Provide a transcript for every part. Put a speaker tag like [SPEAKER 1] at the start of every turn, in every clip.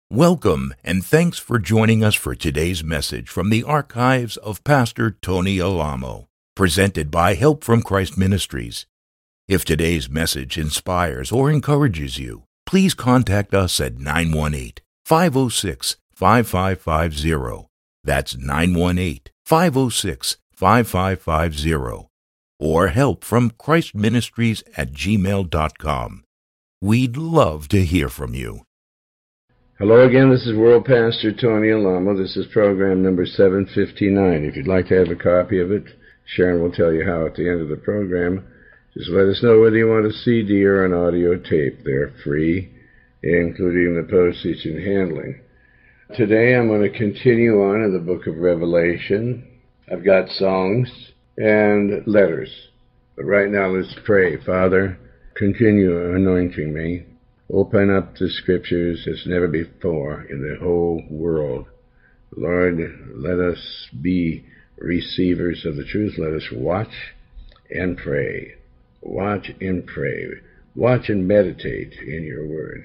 [SPEAKER 1] Welcome, and thanks for joining us for today's message from the archives of Pastor Tony Alamo, presented by Help from Christ Ministries. If today's message inspires or encourages you, please contact us at 918-506-5550. That's 918-506-5550. Or helpfromchristministries@gmail.com. We'd love to hear from you.
[SPEAKER 2] Hello again, this is World Pastor Tony Alamo. This is program number 759. If you'd like to have a copy of it, Sharon will tell you how at the end of the program. Just let us know whether you want a CD or an audio tape. They're free, including the postage and handling. Today I'm going to continue on in the book of Revelation. I've got songs and letters. But right now let's pray. Father, continue anointing me. Open up the scriptures as never before in the whole world. Lord, let us be receivers of the truth. Let us watch and pray. Watch and pray. Watch and meditate in your word.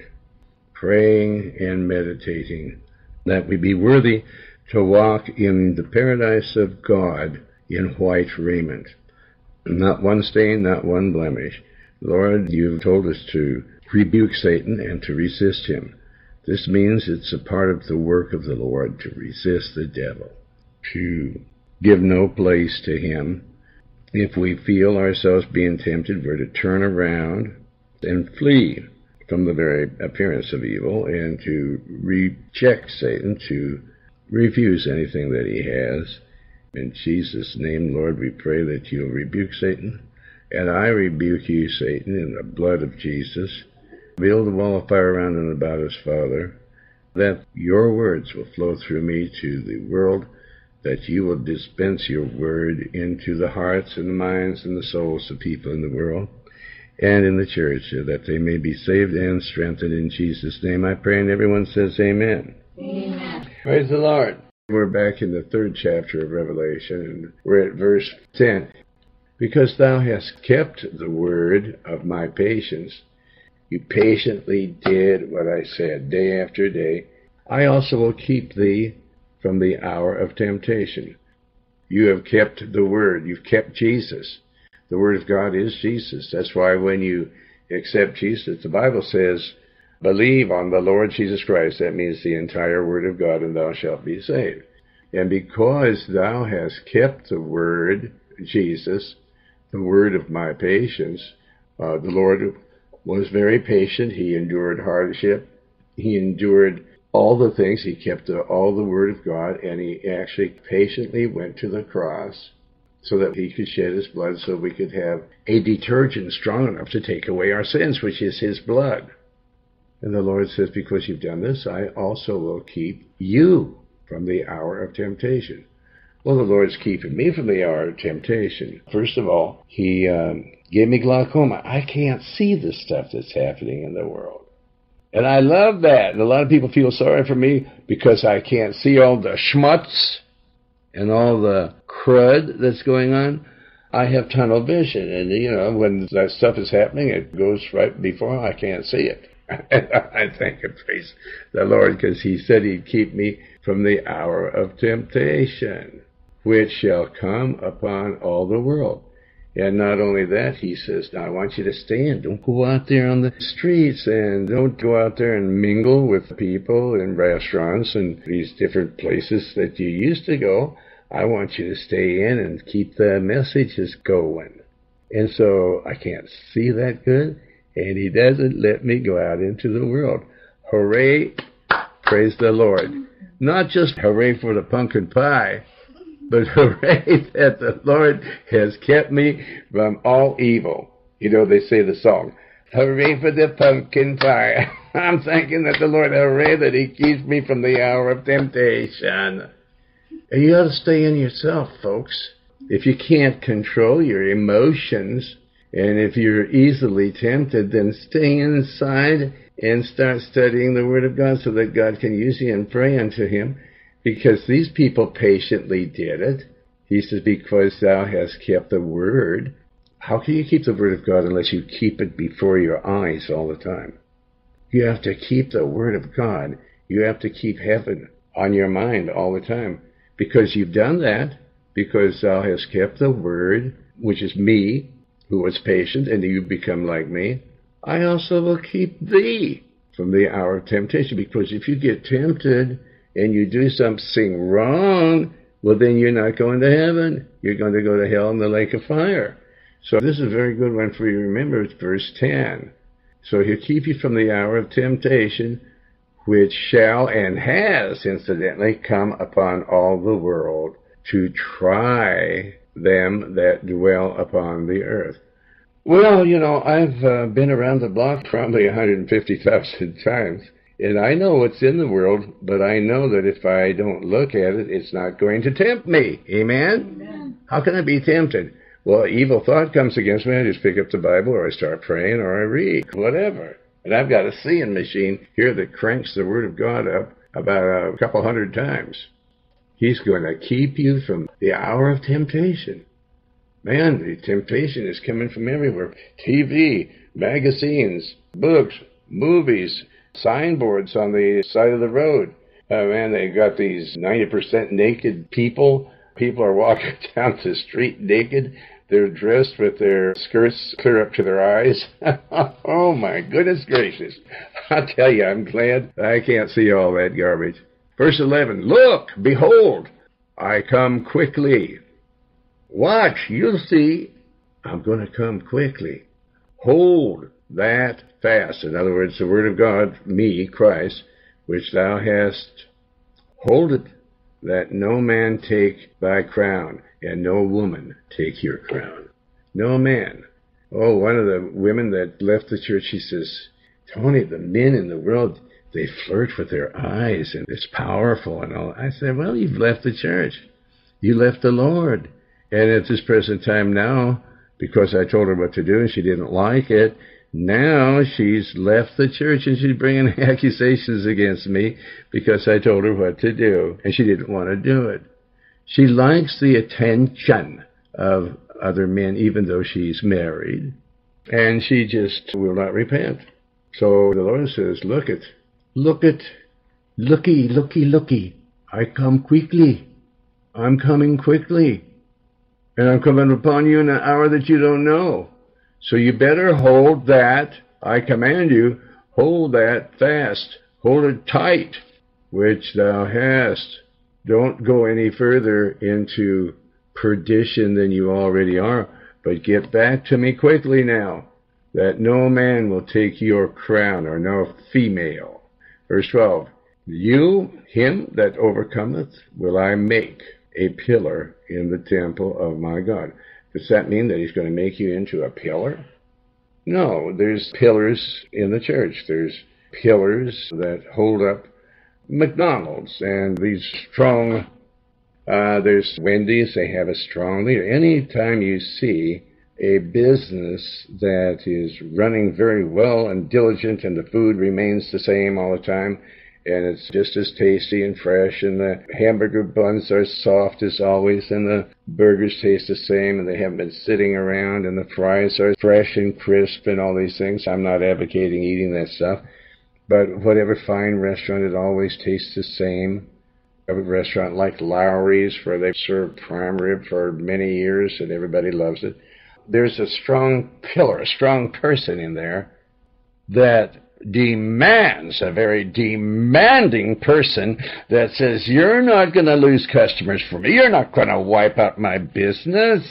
[SPEAKER 2] Praying and meditating that we be worthy to walk in the paradise of God in white raiment. Not one stain, not one blemish. Lord, you've told us to rebuke Satan and to resist him. This means it's a part of the work of the Lord to resist the devil, to give no place to him. If we feel ourselves being tempted, we're to turn around and flee from the very appearance of evil and to reject Satan, to refuse anything that he has. In Jesus' name, Lord, we pray that you'll rebuke Satan. And I rebuke you, Satan, in the blood of Jesus. Build a wall of fire around and about us, Father, that your words will flow through me to the world, that you will dispense your word into the hearts and the minds and the souls of people in the world and in the church, that they may be saved and strengthened in Jesus' name. I pray, and everyone says amen.
[SPEAKER 3] Amen.
[SPEAKER 2] Praise the Lord. We're back in the 3rd chapter of Revelation, and we're at verse 10. Because thou hast kept the word of my patience, you patiently did what I said day after day, I also will keep thee from the hour of temptation. You have kept the word. You've kept Jesus. The word of God is Jesus. That's why when you accept Jesus, the Bible says, believe on the Lord Jesus Christ. That means the entire word of God, and thou shalt be saved. And because thou hast kept the word, Jesus, the word of my patience, the Lord was very patient. He endured hardship. He endured all the things. He kept all the word of God, and he actually patiently went to the cross so that he could shed his blood so we could have a detergent strong enough to take away our sins, which is his blood. And the Lord says, because you've done this, I also will keep you from the hour of temptation. Well, the Lord's keeping me from the hour of temptation. First of all, he gave me glaucoma. I can't see the stuff that's happening in the world. And I love that. And a lot of people feel sorry for me because I can't see all the schmutz and all the crud that's going on. I have tunnel vision. And, when that stuff is happening, it goes right before I can't see it. I thank and praise the Lord because he said he'd keep me from the hour of temptation, which shall come upon all the world. And not only that, he says, now I want you to stand. Don't go out there on the streets, and don't go out there and mingle with people in restaurants and these different places that you used to go. I want you to stay in and keep the messages going. And so I can't see that good, and he doesn't let me go out into the world. Hooray, praise the Lord. Not just hooray for the pumpkin pie, but hooray that the Lord has kept me from all evil. They say the song, hooray for the pumpkin pie. I'm thanking that the Lord, hooray that he keeps me from the hour of temptation. And you ought to stay in yourself, folks. If you can't control your emotions, and if you're easily tempted, then stay inside and start studying the Word of God so that God can use you and pray unto him. Because these people patiently did it. He says, because thou hast kept the word. How can you keep the word of God unless you keep it before your eyes all the time? You have to keep the word of God You have to keep heaven on your mind all the time, because you've done that, because thou hast kept the word, which is me, who was patient, and you become like me. I also will keep thee from the hour of temptation, because if you get tempted and you do something wrong, well, then you're not going to heaven. You're going to go to hell in the lake of fire. So this is a very good one for you to remember. It's verse 10. So he'll keep you from the hour of temptation, which shall and has, incidentally, come upon all the world to try them that dwell upon the earth. Well, I've been around the block probably 150,000 times, and I know what's in the world, but I know that if I don't look at it, it's not going to tempt me. Amen? Amen. How can I be tempted? Well, evil thought comes against me, I just pick up the Bible, or I start praying, or I read, whatever. And I've got a seeing machine here that cranks the Word of God up about a couple hundred times. He's going to keep you from the hour of temptation. Man, the temptation is coming from everywhere. TV, magazines, books, movies, signboards on the side of the road. Man, they got these 90% naked people. People are walking down the street naked. They're dressed with their skirts clear up to their eyes. Oh, my goodness gracious. I'll tell you, I'm glad I can't see all that garbage. Verse 11, look, behold, I come quickly. Watch, you'll see, I'm going to come quickly. Hold that fast. In other words, the word of God, me, Christ, which thou hast, hold it, that no man take thy crown, and no woman take your crown. No man. Oh, one of the women that left the church, she says, Tony, the men in the world, they flirt with their eyes, and it's powerful and all. I said, well, you've left the church. You left the Lord. And at this present time now, because I told her what to do and she didn't like it, now she's left the church and she's bringing accusations against me because I told her what to do, and she didn't want to do it. She likes the attention of other men, even though she's married, and she just will not repent. So the Lord says, look it, looky, I come quickly. I'm coming quickly. And I'm coming upon you in an hour that you don't know. So you better hold that, I command you, hold that fast. Hold it tight, which thou hast. Don't go any further into perdition than you already are, but get back to me quickly now, that no man will take your crown, or no female. Verse 12, you, him that overcometh, will I make a pillar in the temple of my God. Does that mean that he's going to make you into a pillar? No, there's pillars in the church. There's pillars that hold up McDonald's and these strong, there's Wendy's, they have a strong leader. Anytime you see a business that is running very well and diligent and the food remains the same all the time, and it's just as tasty and fresh, and the hamburger buns are soft as always, and the burgers taste the same, and they haven't been sitting around, and the fries are fresh and crisp and all these things. I'm not advocating eating that stuff, but whatever fine restaurant, it always tastes the same. A restaurant like Lowry's, where they've served prime rib for many years, and everybody loves it. There's a strong pillar, a strong person in there that demands, a very demanding person that says, you're not going to lose customers for me. You're not going to wipe out my business.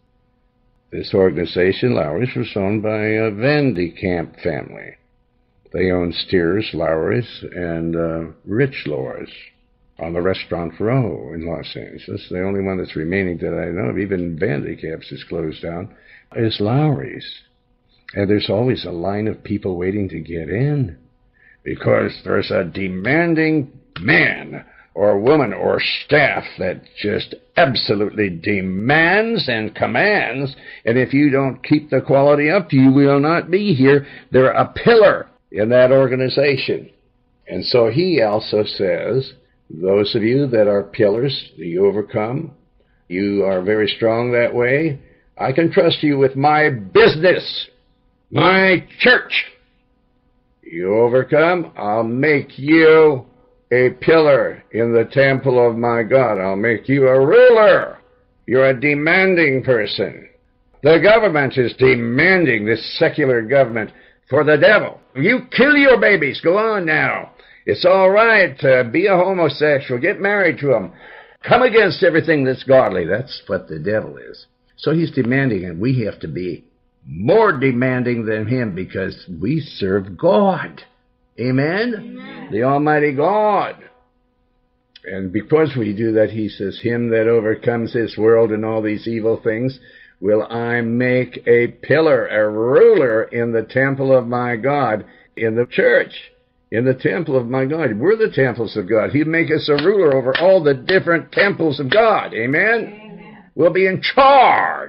[SPEAKER 2] This organization, Lowry's, was owned by a Van de Kamp family. They own Steers, Lowry's, and Rich Lowry's on the Restaurant Row in Los Angeles. The only one that's remaining that I know of, even Van de Kamp's is closed down, is Lowry's. And there's always a line of people waiting to get in because there's a demanding man or woman or staff that just absolutely demands and commands, and if you don't keep the quality up, you will not be here. They're a pillar in that organization. And so he also says, those of you that are pillars, you overcome, you are very strong that way, I can trust you with my business. My church. You overcome, I'll make you a pillar in the temple of my God. I'll make you a ruler. You're a demanding person. The government is demanding, this secular government, for the devil. You kill your babies. Go on now. It's all right to be a homosexual. Get married to him. Come against everything that's godly. That's what the devil is. So he's demanding, and we have to be more demanding than him because we serve God. Amen? Amen. The Almighty God. And because we do that, he says, him that overcomes this world and all these evil things, will I make a pillar, a ruler in the temple of my God, in the church, in the temple of my God. We're the temples of God. He'll make us a ruler over all the different temples of God. Amen? Amen. We'll be in charge.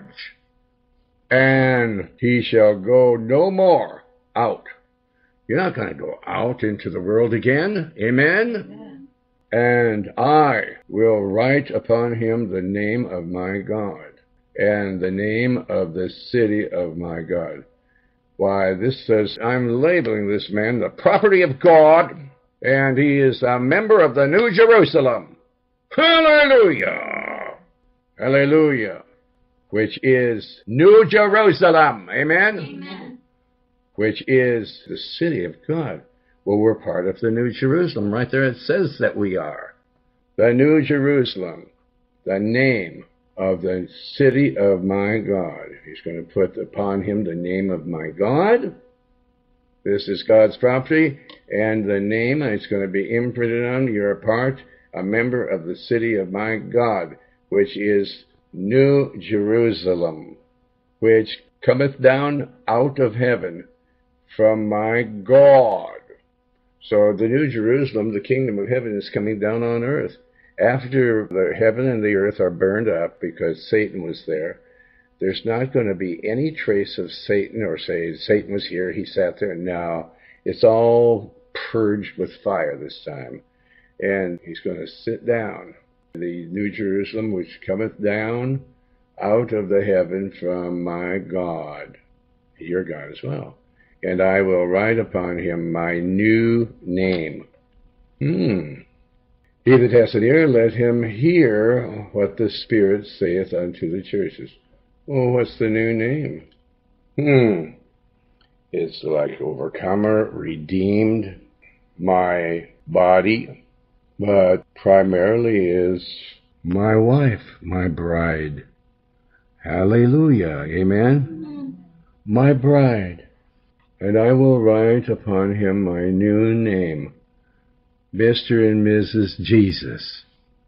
[SPEAKER 2] And he shall go no more out. You're not going to go out into the world again. Amen? Amen. And I will write upon him the name of my God and the name of the city of my God. Why, this says, I'm labeling this man the property of God, and he is a member of the New Jerusalem. Hallelujah! Hallelujah! Which is New Jerusalem. Amen? Amen. Which is the city of God. Well, we're part of the New Jerusalem. Right there it says that we are. The New Jerusalem, the name of the city of my God. He's going to put upon him the name of my God. This is God's property, and the name, and it's going to be imprinted on your part, a member of the city of my God, which is New Jerusalem, which cometh down out of heaven from my God. So the New Jerusalem, the kingdom of heaven, is coming down on earth. After the heaven and the earth are burned up because Satan was there, there's not going to be any trace of Satan or say Satan was here, he sat there. No, it's all purged with fire this time. And he's going to sit down. The New Jerusalem, which cometh down out of the heaven from my God, your God as well. And I will write upon him my new name. He that has an ear, let him hear what the Spirit saith unto the churches. Well, what's the new name? It's like overcomer, redeemed, my body, but primarily is my wife, my bride. Hallelujah. Amen? My bride. And I will write upon him my new name. Mr. and Mrs. Jesus.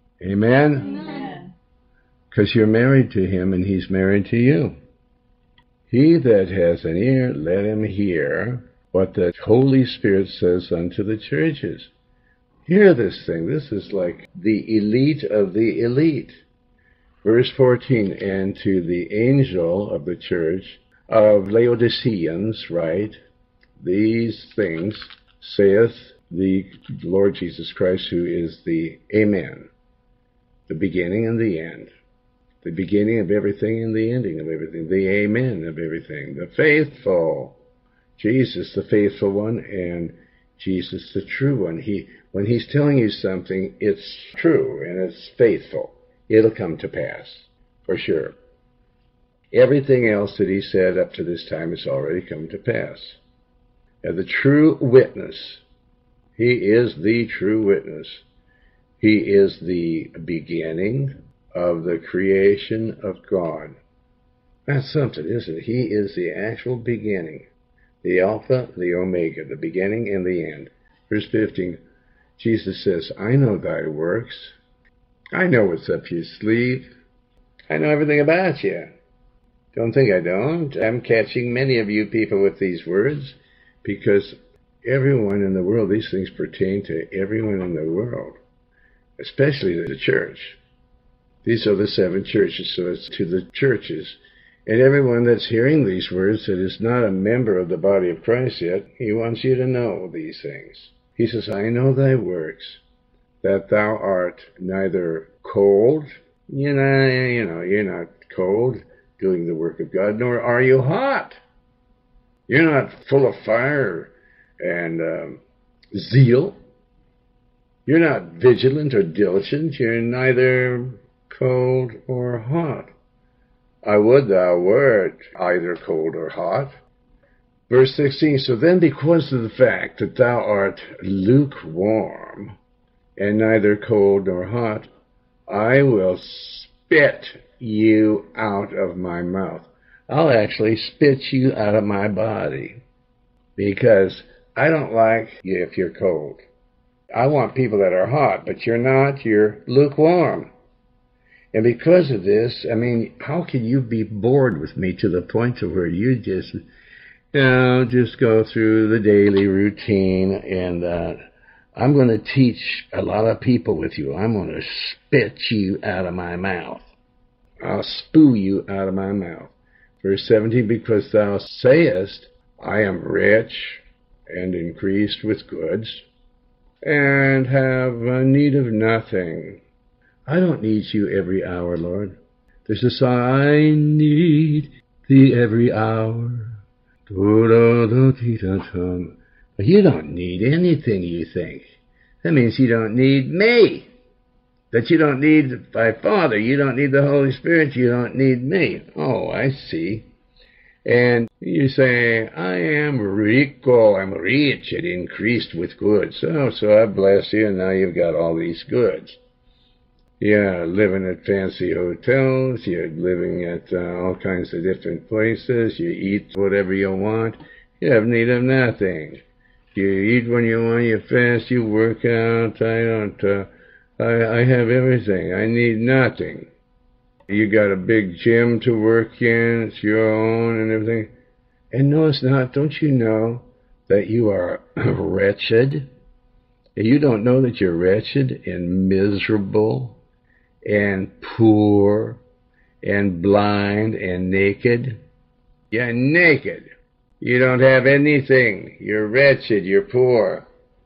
[SPEAKER 2] Amen? Because you're married to him and he's married to you. He that has an ear, let him hear what the Holy Spirit says unto the churches. Hear this thing. This is like the elite of the elite. Verse 14, and to the angel of the church of Laodiceans write, these things saith the Lord Jesus Christ, who is the Amen, the beginning and the end, the beginning of everything and the ending of everything, the Amen of everything, the faithful, Jesus the faithful one, and Jesus the true one. When he's telling you something, it's true and it's faithful. It'll come to pass, for sure. Everything else that he said up to this time has already come to pass. And the true witness, he is the true witness. He is the beginning of the creation of God. That's something, isn't it? He is the actual beginning, the Alpha, the Omega, the beginning and the end. Verse 15, Jesus says, I know thy works. I know what's up your sleeve. I know everything about you. Don't think I don't. I'm catching many of you people with these words because everyone in the world, these things pertain to everyone in the world, especially the church. These are the 7 churches, so it's to the churches. And everyone that's hearing these words that is not a member of the body of Christ yet, he wants you to know these things. He says, I know thy works, that thou art neither cold, you're not cold doing the work of God, nor are you hot. You're not full of fire and zeal. You're not vigilant or diligent. You're neither cold or hot. I would thou wert either cold or hot. Verse 16, so then because of the fact that thou art lukewarm, and neither cold nor hot, I will spit you out of my mouth. I'll actually spit you out of my body, because I don't like you if you're cold. I want people that are hot, but you're not. You're lukewarm. And because of this, I mean, how can you be bored with me to the point of where you just go through the daily routine, and I'm going to teach a lot of people with you. I'm going to spit you out of my mouth. I'll spew you out of my mouth. Verse 17, because thou sayest, I am rich and increased with goods, and have need of nothing. I don't need you every hour, Lord. There's a song, I need thee every hour. But you don't need anything, you think. That means you don't need me. That you don't need my Father. You don't need the Holy Spirit. You don't need me. Oh, I see. And you say, I am rico, I'm rich and increased with goods. Oh, so I bless you, and now you've got all these goods. You're living at fancy hotels. You're living at all kinds of different places. You eat whatever you want. You have need of nothing. You eat when you want. You fast. You work out. I have everything. I need nothing. You got a big gym to work in. It's your own and everything. And no, it's not. Don't you know that you are wretched? You don't know that you're wretched and miserable and poor and blind and naked? You're naked. You don't have anything. You're wretched. You're poor,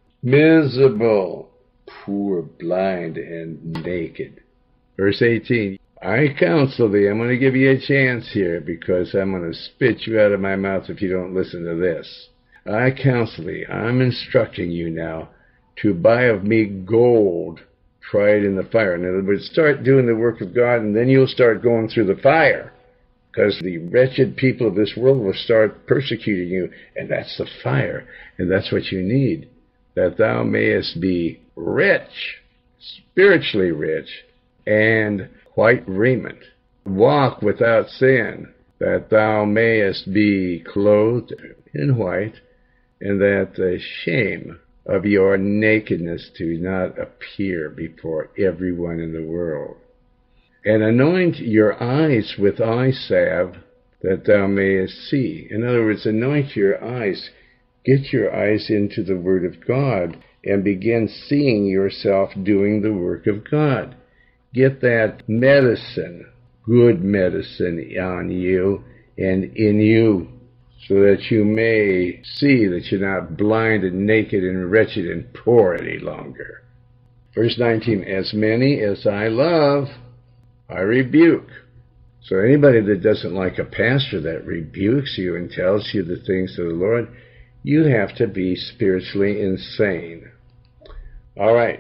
[SPEAKER 2] miserable, poor, blind, and naked. Verse 18, I counsel thee, I'm going to give you a chance here, because I'm going to spit you out of my mouth if you don't listen to this. I counsel thee, I'm instructing you now, to buy of me gold tried in the fire. In other words, start doing the work of God, and then you'll start going through the fire, because the wretched people of this world will start persecuting you, and that's the fire, and that's what you need, that thou mayest be rich, spiritually rich, and white raiment, walk without sin, that thou mayest be clothed in white, and that the shame of your nakedness do not appear before everyone in the world. And anoint your eyes with eye salve, that thou mayest see. In other words, anoint your eyes. Get your eyes into the Word of God, and begin seeing yourself doing the work of God. Get that medicine, good medicine, on you and in you, so that you may see that you're not blind and naked and wretched and poor any longer. Verse 19, as many as I love, I rebuke. So anybody that doesn't like a pastor that rebukes you and tells you the things of the Lord, you have to be spiritually insane. All right.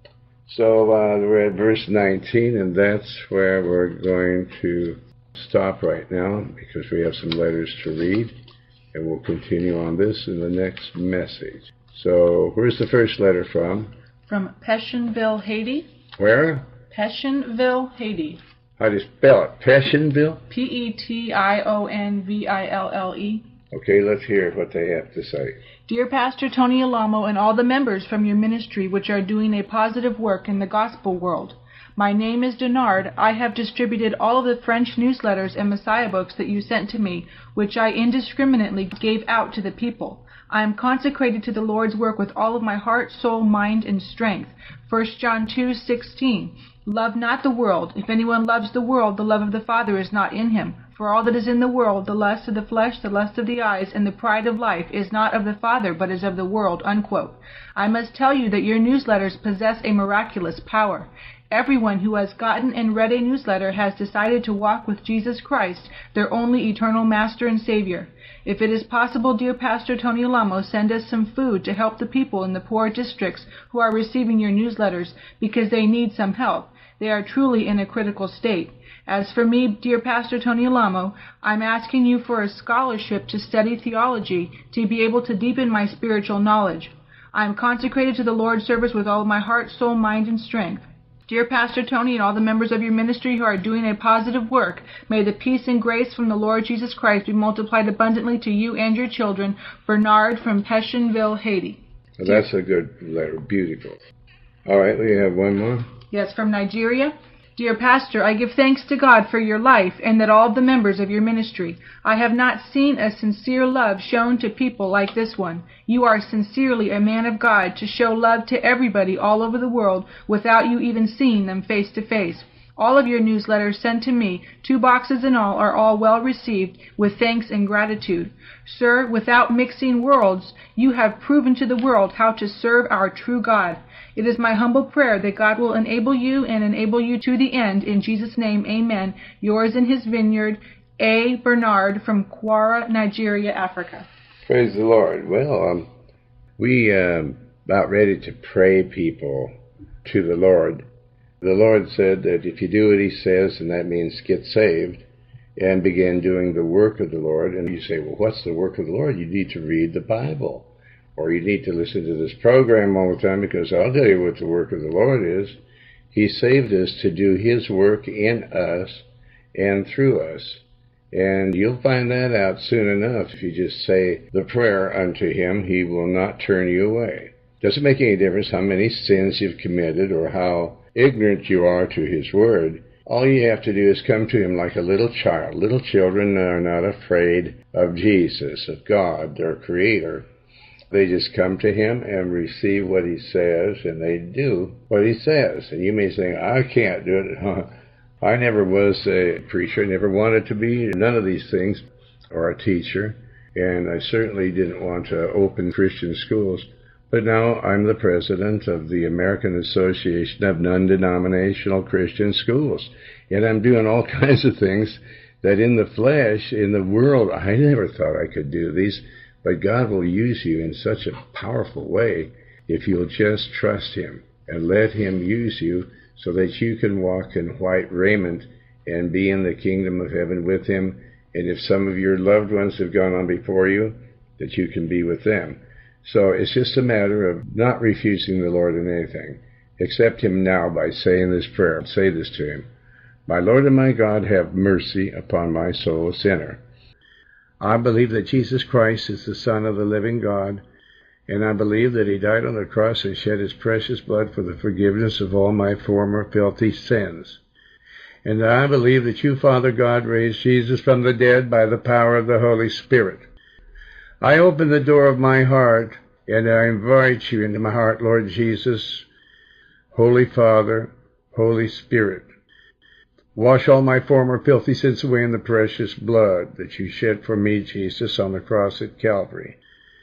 [SPEAKER 2] So we're at verse 19, and that's where we're going to stop right now, because we have some letters to read, and we'll continue on this in the next message. So where's the first letter from?
[SPEAKER 3] From Pessionville, Haiti.
[SPEAKER 2] Where?
[SPEAKER 3] Pessionville, Haiti.
[SPEAKER 2] How do you spell it? Pessionville?
[SPEAKER 3] P-E-T-I-O-N-V-I-L-L-E.
[SPEAKER 2] Okay, let's hear what they have to say.
[SPEAKER 3] Dear Pastor Tony Alamo and all the members from your ministry which are doing a positive work in the gospel world, my name is Denard. I have distributed all of the French newsletters and Messiah books that you sent to me, which I indiscriminately gave out to the people. I am consecrated to the Lord's work with all of my heart, soul, mind, and strength. 1 John 2:16. Love not the world. If anyone loves the world, the love of the Father is not in him. For all that is in the world, the lust of the flesh, the lust of the eyes, and the pride of life, is not of the Father, but is of the world. Unquote. I must tell you that your newsletters possess a miraculous power. Everyone who has gotten and read a newsletter has decided to walk with Jesus Christ, their only eternal Master and Savior. If it is possible, dear Pastor Tony Alamo, send us some food to help the people in the poor districts who are receiving your newsletters because they need some help. They are truly in a critical state. As for me, dear Pastor Tony Alamo, I'm asking you for a scholarship to study theology to be able to deepen my spiritual knowledge. I am consecrated to the Lord's service with all my heart, soul, mind, and strength. Dear Pastor Tony and all the members of your ministry who are doing a positive work, may the peace and grace from the Lord Jesus Christ be multiplied abundantly to you and your children. Bernard from Pessionville, Haiti.
[SPEAKER 2] Well, that's a good letter. Beautiful. All right, we have one more.
[SPEAKER 3] Yes, from Nigeria. Dear Pastor, I give thanks to God for your life and that all the members of your ministry. I have not seen a sincere love shown to people like this one. You are sincerely a man of God to show love to everybody all over the world without you even seeing them face to face. All of your newsletters sent to me, 2 boxes in all, are all well received with thanks and gratitude. Sir, without mixing worlds, you have proven to the world how to serve our true God. It is my humble prayer that God will enable you and enable you to the end. In Jesus' name, amen. Yours in his vineyard, A. Bernard from Kwara, Nigeria, Africa.
[SPEAKER 2] Praise the Lord. Well, we about ready to pray people to the Lord. The Lord said that if you do what he says, and that means get saved, and begin doing the work of the Lord, and you say, well, what's the work of the Lord? You need to read the Bible. Or you need to listen to this program all the time, because I'll tell you what the work of the Lord is. He saved us to do his work in us and through us. And you'll find that out soon enough. If you just say the prayer unto him, he will not turn you away. Doesn't make any difference how many sins you've committed or how ignorant you are to his word. All you have to do is come to him like a little child. Little children are not afraid of Jesus, of God, their creator. They just come to him and receive what he says, and they do what he says. And you may say, I can't do it. I never was a preacher, never wanted to be none of these things, or a teacher, and I certainly didn't want to open Christian schools. But now I'm the president of the American Association of Non-Denominational Christian Schools, and I'm doing all kinds of things that in the flesh, in the world, I never thought I could do these. But God will use you in such a powerful way if you'll just trust him and let him use you so that you can walk in white raiment and be in the kingdom of heaven with him. And if some of your loved ones have gone on before you, that you can be with them. So it's just a matter of not refusing the Lord in anything. Accept him now by saying this prayer. Say this to him. My Lord and my God, have mercy upon my soul, a sinner. I believe that Jesus Christ is the Son of the living God, and I believe that he died on the cross and shed his precious blood for the forgiveness of all my former filthy sins. And I believe that you, Father God, raised Jesus from the dead by the power of the Holy Spirit. I open the door of my heart, and I invite you into my heart, Lord Jesus, Holy Father, Holy Spirit. Wash all my former filthy sins away in the precious blood that you shed for me, Jesus, on the cross at Calvary.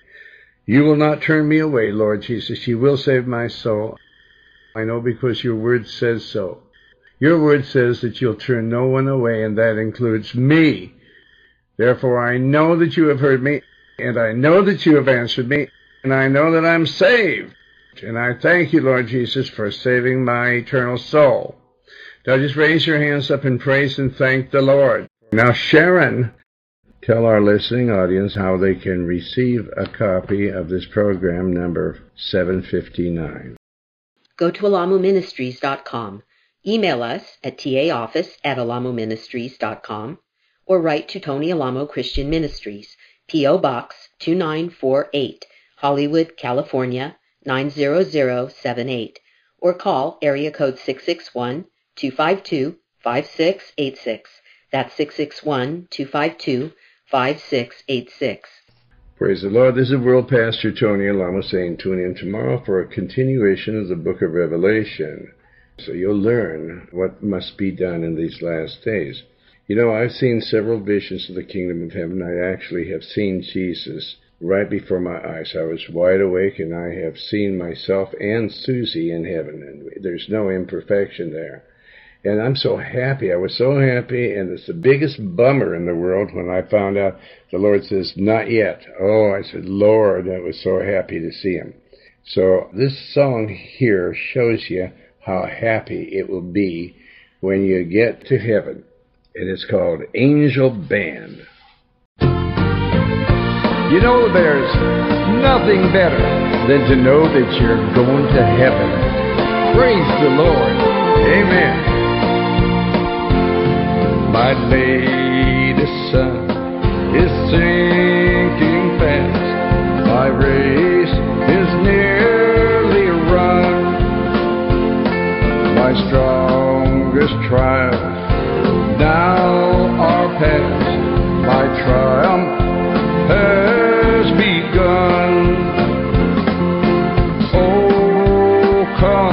[SPEAKER 2] You will not turn me away, Lord Jesus. You will save my soul. I know because your word says so. Your word says that you'll turn no one away, and that includes me. Therefore, I know that you have heard me, and I know that you have answered me, and I know that I'm saved. And I thank you, Lord Jesus, for saving my eternal soul. Now just raise your hands up in praise and thank the Lord. Now, Sharon, tell our listening audience how they can receive a copy of this program number 759.
[SPEAKER 4] Go to alamoministries.com. Email us at taoffice@alamoministries.com or write to Tony Alamo Christian Ministries, P.O. Box 2948, Hollywood, California 90078, or call area code 661-252-5686. That's 661-252-5686.
[SPEAKER 2] Praise the Lord. This is World Pastor Tony Alamo saying tune in tomorrow for a continuation of the book of Revelation. So you'll learn what must be done in these last days. You know, I've seen several visions of the kingdom of heaven. I actually have seen Jesus right before my eyes. I was wide awake, and I have seen myself and Susie in heaven, and there's no imperfection there. And I'm so happy. I was so happy, and it's the biggest bummer in the world when I found out the Lord says, not yet. Oh, I said, Lord, I was so happy to see him. So this song here shows you how happy it will be when you get to heaven. And it's called Angel Band.
[SPEAKER 5] You know, there's nothing better than to know that you're going to heaven. Praise the Lord.
[SPEAKER 2] Amen.
[SPEAKER 5] My latest sun is sinking fast. My race is nearly run. My strongest trials now are past. My triumph has begun. Oh, come,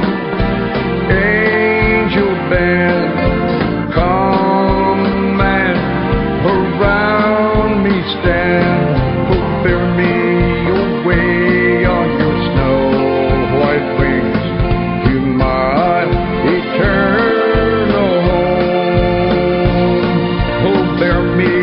[SPEAKER 5] angel band, come and around me stand. Oh, bear me away on your snow white wings to my eternal home. Oh, bear me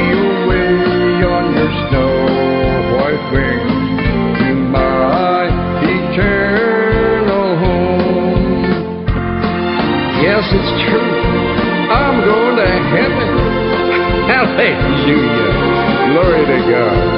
[SPEAKER 5] snow white wings to my eternal home. Yes, it's true. I'm going to heaven. Hallelujah. Glory to God.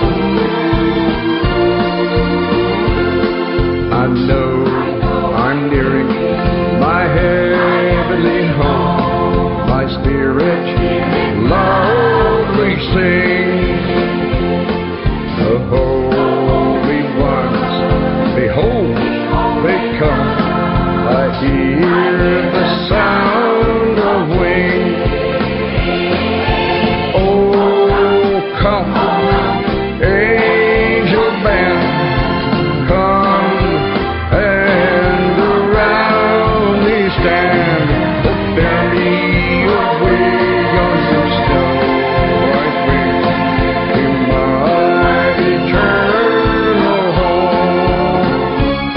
[SPEAKER 5] I know I'm nearing my heavenly home. My spirit loudly sings. The holy ones, behold, they come. I hear the sound of wings. Oh, come, angel band, come and around me stand. Oh, bear me away on your snow white wings to my eternal home.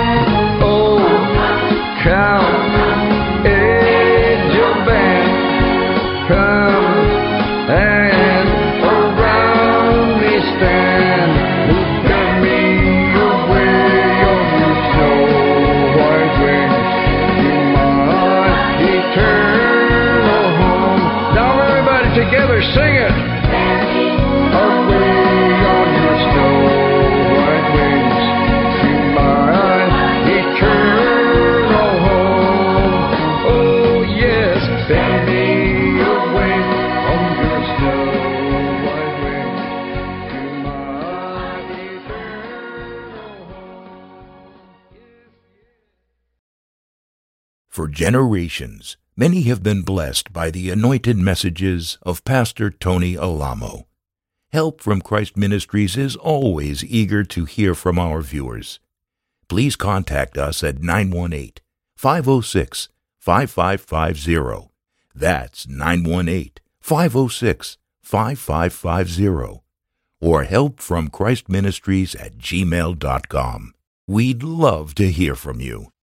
[SPEAKER 5] Oh, come, angel band, come and around me stand. Oh, bear me away on your snow white wings to my eternal home. Now everybody together sing it. Away on your snow white wings to my eternal home. Oh yes, bear me away on your snow white wings to my eternal home.
[SPEAKER 1] For generations, many have been blessed by the anointed messages of Pastor Tony Alamo. Help from Christ Ministries is always eager to hear from our viewers. Please contact us at 918-506-5550. That's 918-506-5550. Or helpfromchristministries@gmail.com. We'd love to hear from you.